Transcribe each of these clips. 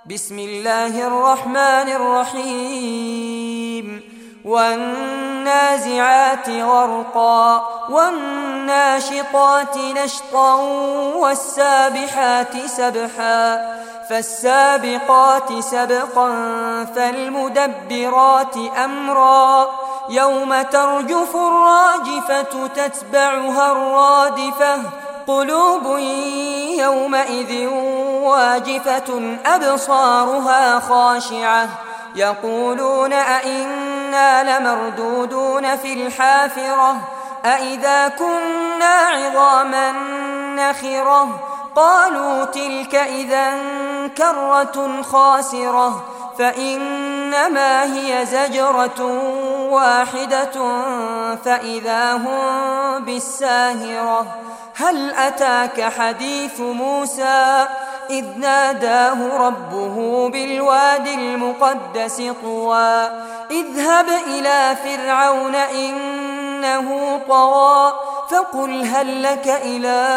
بسم الله الرحمن الرحيم والنازعات غرقا والناشطات نشطا والسابحات سبحا فالسابقات سبقا فالمدبرات أمرا يوم ترجف الراجفة تتبعها الرادفة قلوب يومئذ واجفة أبصارها خاشعة يقولون أئنا لمردودون في الحافرة أئذا كنا عظاما نخرة قالوا تلك إذا كرة خاسرة فإنما هي زجرة واحدة فإذا هم بالساهرة هل أتاك حديث موسى إذ ناداه ربه بالوادي المقدس طوى اذهب إلى فرعون إنه طغى فقل هل لك إلى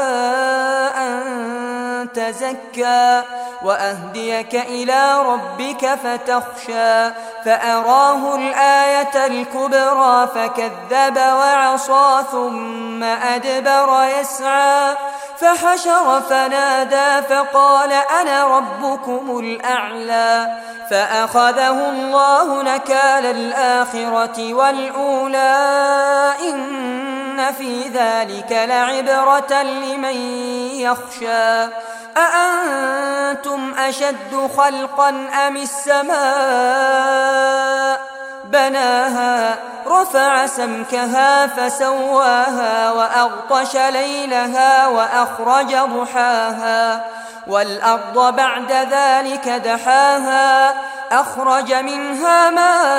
أن تزكى وأهديك إلى ربك فتخشى فأراه الآية الكبرى فكذب وعصى ثم أدبر يسعى فحشر فنادى فقال أنا ربكم الأعلى فأخذه الله نكال الآخرة والأولى إن في ذلك لعبرة لمن يخشى أأنتم أشد خلقا أم السماء بناها رفع سمكها فسواها وأغطش ليلها وأخرج ضحاها والأرض بعد ذلك دحاها أخرج منها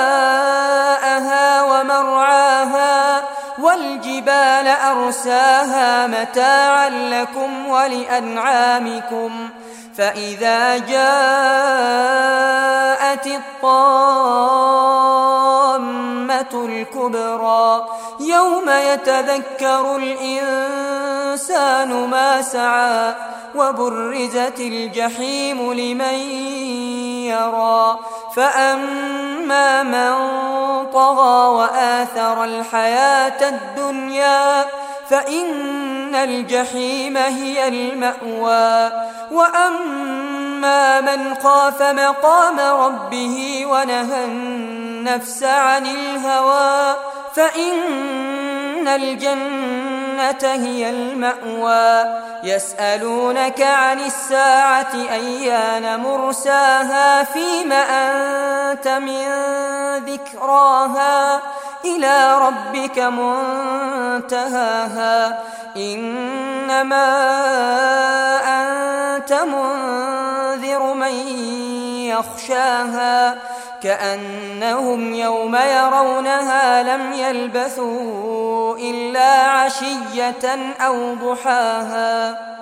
ماءها ومرعاها والجبال أرساها متاعا لكم ولأنعامكم فإذا جاءت الطامة الكبرى يوم يتذكر الإنسان ما سعى وبرزت الجحيم لمن يرى فأما من طغى وآثر الحياة الدنيا فإن الجحيم هي المأوى وأما من خاف مقام ربه ونهى النفس عن الهوى فإن الجنة هي المأوى يسألونك عن الساعة أيان مرساها فيم أنت من ذكراها إلى ربك منتهاها إنما أنت منذر من يخشاها كأنهم يوم يرونها لم يلبثوا إلا عشية أو ضحاها